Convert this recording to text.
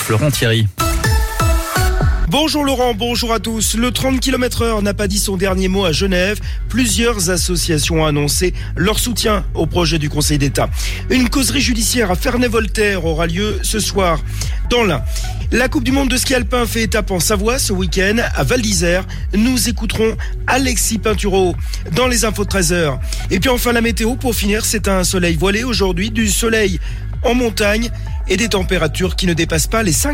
Florent Thierry. Bonjour Laurent, bonjour à tous. Le 30 km/h n'a pas dit son dernier mot à Genève. Plusieurs associations ont annoncé leur soutien au projet du Conseil d'État. Une causerie judiciaire à Ferney-Voltaire aura lieu ce soir dans l'Ain. La Coupe du Monde de ski alpin fait étape en Savoie ce week-end à Val d'Isère. Nous écouterons Alexis Pinturo dans les infos de 13h. Et puis enfin la météo pour finir, c'est un soleil voilé aujourd'hui, du soleil en montagne et des températures qui ne dépassent pas les 5